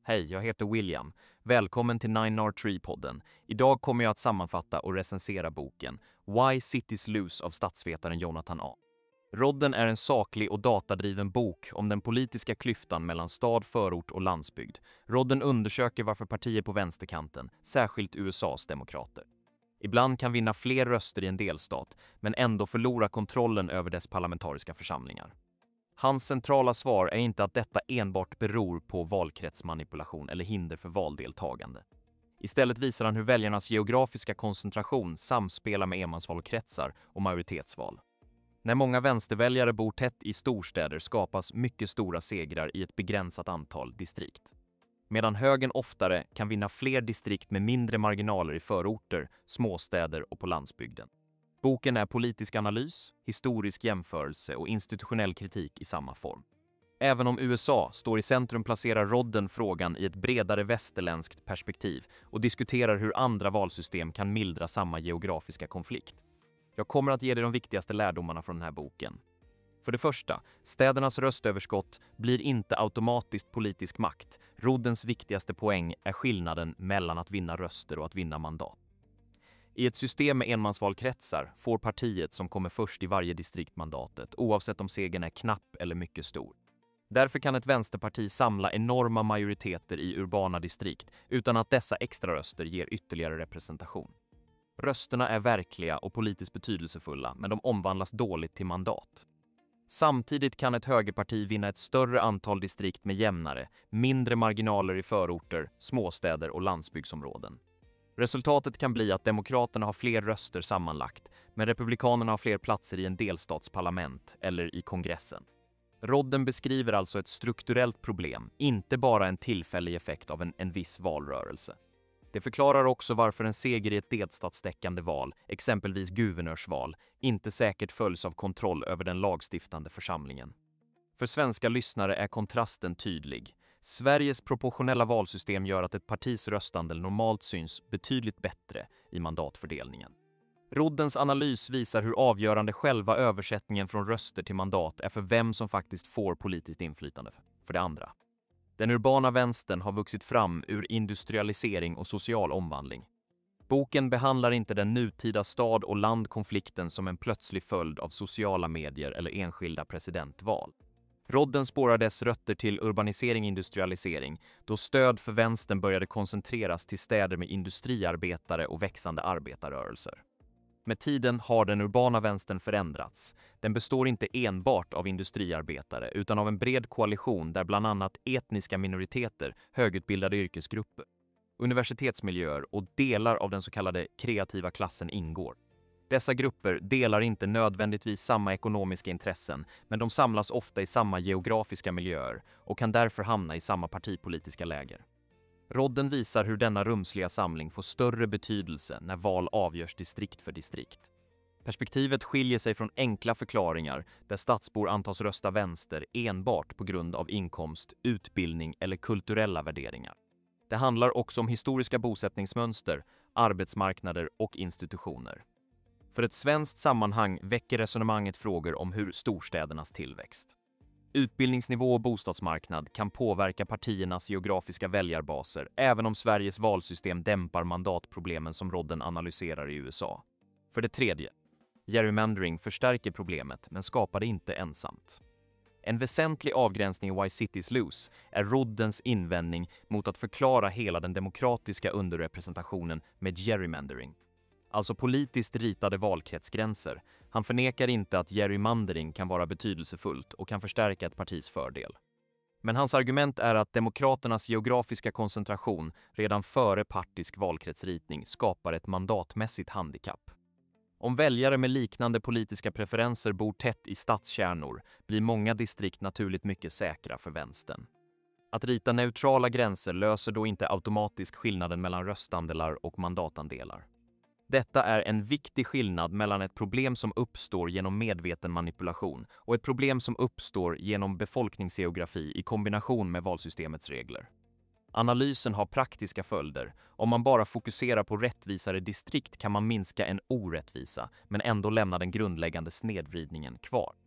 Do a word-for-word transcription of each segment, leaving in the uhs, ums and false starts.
Hej, jag heter William. Välkommen till nine R tre-podden. Idag kommer jag att sammanfatta och recensera boken Why Cities Lose av statsvetaren Jonathan A. Rodden är en saklig och datadriven bok om den politiska klyftan mellan stad, förort och landsbygd. Rodden undersöker varför partier på vänsterkanten, särskilt U S A:s demokrater, ibland kan vinna fler röster i en delstat, men ändå förlora kontrollen över dess parlamentariska församlingar. Hans centrala svar är inte att detta enbart beror på valkretsmanipulation eller hinder för valdeltagande. Istället visar han hur väljarnas geografiska koncentration samspelar med enmansvalkretsar och majoritetsval. När många vänsterväljare bor tätt i storstäder skapas mycket stora segrar i ett begränsat antal distrikt, medan högern oftare kan vinna fler distrikt med mindre marginaler i förorter, småstäder och på landsbygden. Boken är politisk analys, historisk jämförelse och institutionell kritik i samma form. Även om U S A står i centrum placerar Rodden frågan i ett bredare västerländskt perspektiv och diskuterar hur andra valsystem kan mildra samma geografiska konflikt. Jag kommer att ge dig de viktigaste lärdomarna från den här boken. För det första, städernas röstöverskott blir inte automatiskt politisk makt. Roddens viktigaste poäng är skillnaden mellan att vinna röster och att vinna mandat. I ett system med enmansvalkretsar får partiet som kommer först i varje distrikt mandatet, oavsett om segern är knapp eller mycket stor. Därför kan ett vänsterparti samla enorma majoriteter i urbana distrikt utan att dessa extra röster ger ytterligare representation. Rösterna är verkliga och politiskt betydelsefulla, men de omvandlas dåligt till mandat. Samtidigt kan ett högerparti vinna ett större antal distrikt med jämnare, mindre marginaler i förorter, småstäder och landsbygdsområden. Resultatet kan bli att demokraterna har fler röster sammanlagt, men republikanerna har fler platser i en delstatsparlament eller i kongressen. Rodden beskriver alltså ett strukturellt problem, inte bara en tillfällig effekt av en, en viss valrörelse. Det förklarar också varför en seger i ett delstatstäckande val, exempelvis guvernörsval, inte säkert följs av kontroll över den lagstiftande församlingen. För svenska lyssnare är kontrasten tydlig. Sveriges proportionella valsystem gör att ett partis röstandel normalt syns betydligt bättre i mandatfördelningen. Roddens analys visar hur avgörande själva översättningen från röster till mandat är för vem som faktiskt får politiskt inflytande. För det andra, den urbana vänstern har vuxit fram ur industrialisering och social omvandling. Boken behandlar inte den nutida stad- och landkonflikten som en plötslig följd av sociala medier eller enskilda presidentval. Rodden spårar dess rötter till urbanisering-industrialisering, då stöd för vänstern började koncentreras till städer med industriarbetare och växande arbetarrörelser. Med tiden har den urbana vänstern förändrats. Den består inte enbart av industriarbetare utan av en bred koalition där bland annat etniska minoriteter, högutbildade yrkesgrupper, universitetsmiljöer och delar av den så kallade kreativa klassen ingår. Dessa grupper delar inte nödvändigtvis samma ekonomiska intressen, men de samlas ofta i samma geografiska miljöer och kan därför hamna i samma partipolitiska läger. Rodden visar hur denna rumsliga samling får större betydelse när val avgörs distrikt för distrikt. Perspektivet skiljer sig från enkla förklaringar där stadsbor antas rösta vänster enbart på grund av inkomst, utbildning eller kulturella värderingar. Det handlar också om historiska bosättningsmönster, arbetsmarknader och institutioner. För ett svenskt sammanhang väcker resonemanget frågor om hur storstädernas tillväxt, utbildningsnivå och bostadsmarknad kan påverka partiernas geografiska väljarbaser, även om Sveriges valsystem dämpar mandatproblemen som Rodden analyserar i U S A. För det tredje, gerrymandering förstärker problemet men skapar det inte ensamt. En väsentlig avgränsning i Why Cities Lose är Roddens invändning mot att förklara hela den demokratiska underrepresentationen med gerrymandering, alltså politiskt ritade valkretsgränser. Han förnekar inte att gerrymandering kan vara betydelsefullt och kan förstärka ett partis fördel. Men hans argument är att demokraternas geografiska koncentration redan före partisk valkretsritning skapar ett mandatmässigt handikapp. Om väljare med liknande politiska preferenser bor tätt i stadskärnor blir många distrikt naturligt mycket säkra för vänstern. Att rita neutrala gränser löser då inte automatiskt skillnaden mellan röstandelar och mandatandelar. Detta är en viktig skillnad mellan ett problem som uppstår genom medveten manipulation och ett problem som uppstår genom befolkningsgeografi i kombination med valsystemets regler. Analysen har praktiska följder. Om man bara fokuserar på rättvisare distrikt kan man minska en orättvisa, men ändå lämna den grundläggande snedvridningen kvar.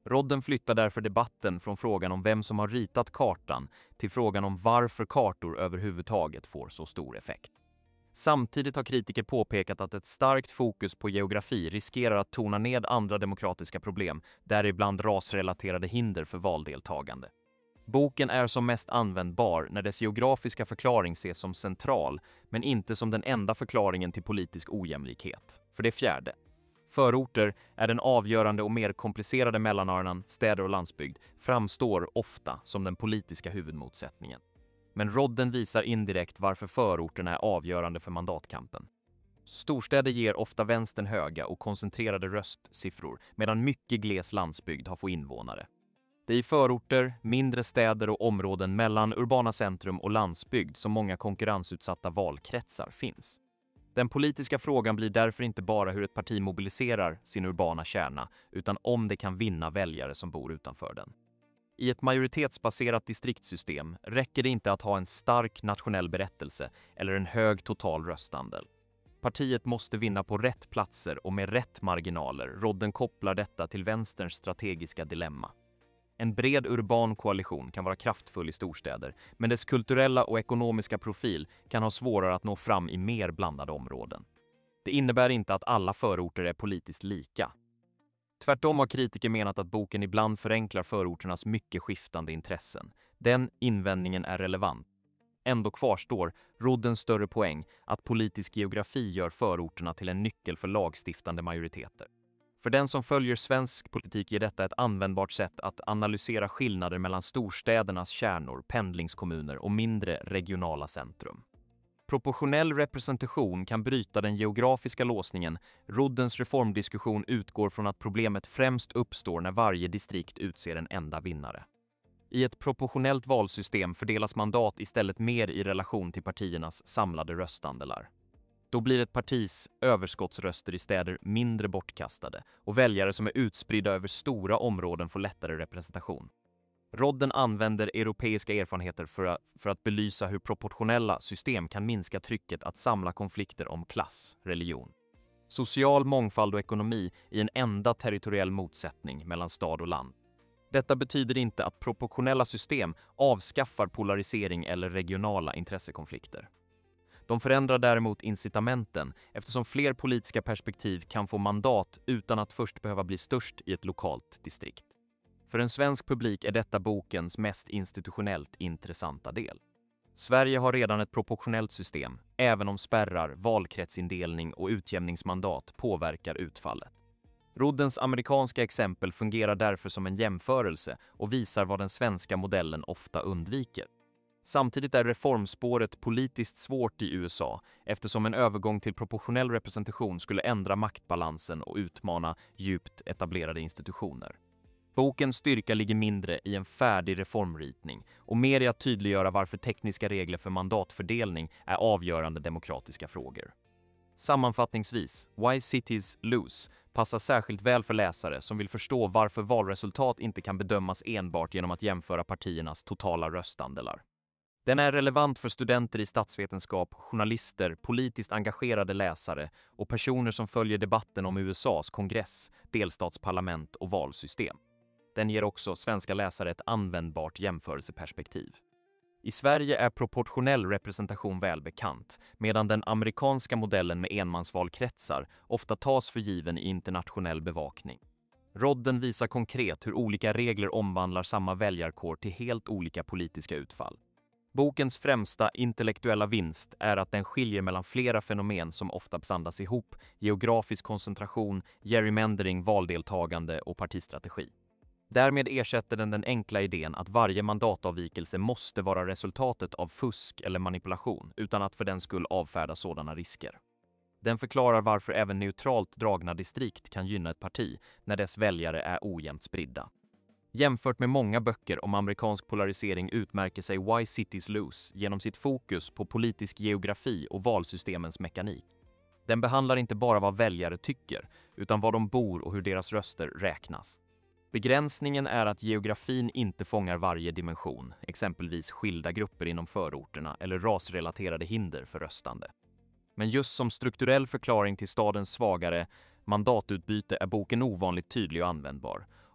Rodden flyttar därför debatten från frågan om vem som har ritat kartan till frågan om varför kartor överhuvudtaget får så stor effekt. Samtidigt har kritiker påpekat att ett starkt fokus på geografi riskerar att tona ned andra demokratiska problem, däribland rasrelaterade hinder för valdeltagande. Boken är som mest användbar när dess geografiska förklaring ses som central, men inte som den enda förklaringen till politisk ojämlikhet. För det fjärde. Förorter är den avgörande och mer komplicerade mellanöarnan, städer och landsbygd, framstår ofta som den politiska huvudmotsättningen. Men Rodden visar indirekt varför förorterna är avgörande för mandatkampen. Storstäder ger ofta vänstern höga och koncentrerade röstsiffror, medan mycket gles landsbygd har få invånare. Det är i förorter, mindre städer och områden mellan urbana centrum och landsbygd som många konkurrensutsatta valkretsar finns. Den politiska frågan blir därför inte bara hur ett parti mobiliserar sin urbana kärna, utan om det kan vinna väljare som bor utanför den. I ett majoritetsbaserat distriktssystem räcker det inte att ha en stark nationell berättelse eller en hög total röstandel. Partiet måste vinna på rätt platser och med rätt marginaler. Rodden kopplar detta till vänsterns strategiska dilemma. En bred urban koalition kan vara kraftfull i storstäder, men dess kulturella och ekonomiska profil kan ha svårare att nå fram i mer blandade områden. Det innebär inte att alla förorter är politiskt lika. Tvärtom har kritiker menat att boken ibland förenklar förorternas mycket skiftande intressen. Den invändningen är relevant. Ändå kvarstår Roddens större poäng att politisk geografi gör förorterna till en nyckel för lagstiftande majoriteter. För den som följer svensk politik ger detta ett användbart sätt att analysera skillnader mellan storstädernas kärnor, pendlingskommuner och mindre regionala centrum. Proportionell representation kan bryta den geografiska låsningen. Roddens reformdiskussion utgår från att problemet främst uppstår när varje distrikt utser en enda vinnare. I ett proportionellt valsystem fördelas mandat istället mer i relation till partiernas samlade röstandelar. Då blir ett partis överskottsröster i städer mindre bortkastade och väljare som är utspridda över stora områden får lättare representation. Rodden använder europeiska erfarenheter för att, för att belysa hur proportionella system kan minska trycket att samla konflikter om klass, religion, social mångfald och ekonomi i en enda territoriell motsättning mellan stad och land. Detta betyder inte att proportionella system avskaffar polarisering eller regionala intressekonflikter. De förändrar däremot incitamenten eftersom fler politiska perspektiv kan få mandat utan att först behöva bli störst i ett lokalt distrikt. För en svensk publik är detta bokens mest institutionellt intressanta del. Sverige har redan ett proportionellt system, även om spärrar, valkretsindelning och utjämningsmandat påverkar utfallet. Roddens amerikanska exempel fungerar därför som en jämförelse och visar vad den svenska modellen ofta undviker. Samtidigt är reformspåret politiskt svårt i U S A eftersom en övergång till proportionell representation skulle ändra maktbalansen och utmana djupt etablerade institutioner. Bokens styrka ligger mindre i en färdig reformritning och mer i att tydliggöra varför tekniska regler för mandatfördelning är avgörande demokratiska frågor. Sammanfattningsvis, Why Cities Lose passar särskilt väl för läsare som vill förstå varför valresultat inte kan bedömas enbart genom att jämföra partiernas totala röstandelar. Den är relevant för studenter i statsvetenskap, journalister, politiskt engagerade läsare och personer som följer debatten om U S A:s kongress, delstatsparlament och valsystem. Den ger också svenska läsare ett användbart jämförelseperspektiv. I Sverige är proportionell representation välbekant, medan den amerikanska modellen med enmansvalkretsar ofta tas för given i internationell bevakning. Rodden visar konkret hur olika regler omvandlar samma väljarkår till helt olika politiska utfall. Bokens främsta intellektuella vinst är att den skiljer mellan flera fenomen som ofta blandas ihop: geografisk koncentration, gerrymandering, valdeltagande och partistrategi. Därmed ersätter den den enkla idén att varje mandatavvikelse måste vara resultatet av fusk eller manipulation utan att för den skull avfärda sådana risker. Den förklarar varför även neutralt dragna distrikt kan gynna ett parti när dess väljare är ojämnt spridda. Jämfört med många böcker om amerikansk polarisering utmärker sig Why Cities Lose genom sitt fokus på politisk geografi och valsystemens mekanik. Den behandlar inte bara vad väljare tycker, utan var de bor och hur deras röster räknas. Begränsningen är att geografin inte fångar varje dimension, exempelvis skilda grupper inom förorterna eller rasrelaterade hinder för röstande. Men just som strukturell förklaring till stadens svagare mandatutbyte är boken ovanligt tydlig och användbar.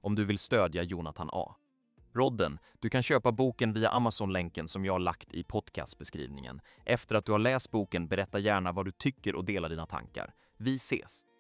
om du vill stödja Jonathan A. Rodden, du kan köpa boken via Amazon-länken som jag har lagt i podcastbeskrivningen. Efter att du har läst boken, berätta gärna vad du tycker och dela dina tankar. Vi ses!